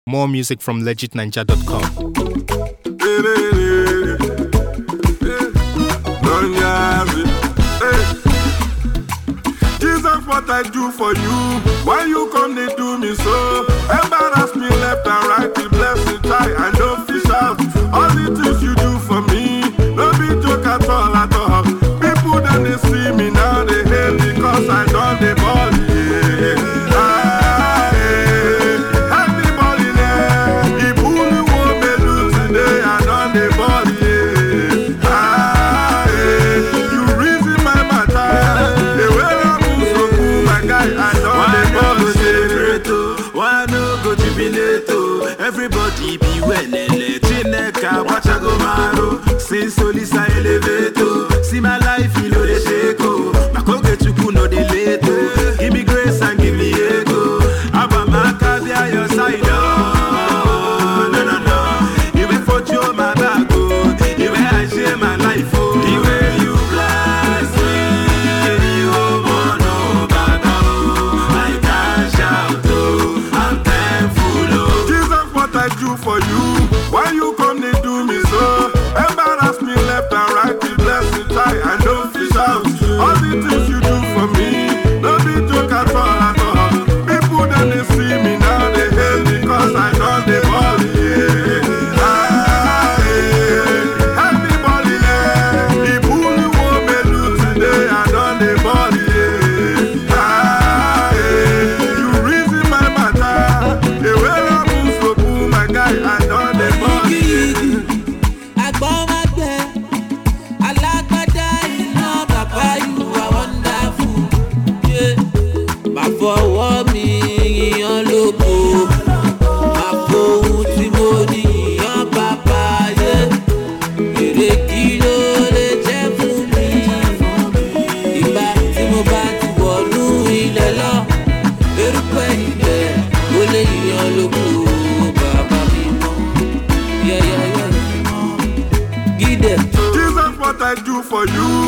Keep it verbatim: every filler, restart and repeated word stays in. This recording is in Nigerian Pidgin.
More music from legit ninja dot com. Jesus, what I do for you, why you come they do me so? Embarrass me left and right, the blessing try and don't fish out. All the things you do for me, no be joke at all at all. People then they see me now, they hate because I done the ball. Yeah. Everybody be well, Chineka, watch I go maro. Since Solisa elevator, see my life, you know the shako. Makoge chuku no the lato. Give me grace and give me ego. Abamaka be at your side, oh. No, no, no. You will for you my back, oh. You will I share my life, oh. The way you bless me, you oh, no, Baba, oh. I can't shout, oh. I'm thankful, oh. I do for you, why you come they do me so? Embarrass me left and right, the blessing try and don't fish out. All the things you do for me, no be joke at all at all. People then they see me now, they hate me cause I done the ball, yeah. Ah, yeah. Everybody, yeah. The fool you want me do today, I done the ball, yeah. Ah, yeah. You reason my matter, they will I don't know I bought my bed. I like my daddy. No, Papa, you are wonderful. Yeah. My forward me, your logo. My phone, Timothy, your Papa. Yeah. You kilo le je fún mi. Ìgbà tí mo bá ti wọnú ilẹ̀ lọ. Erùpẹ̀ ilẹ̀, ó lè yan logo. Jesus, what I do for you,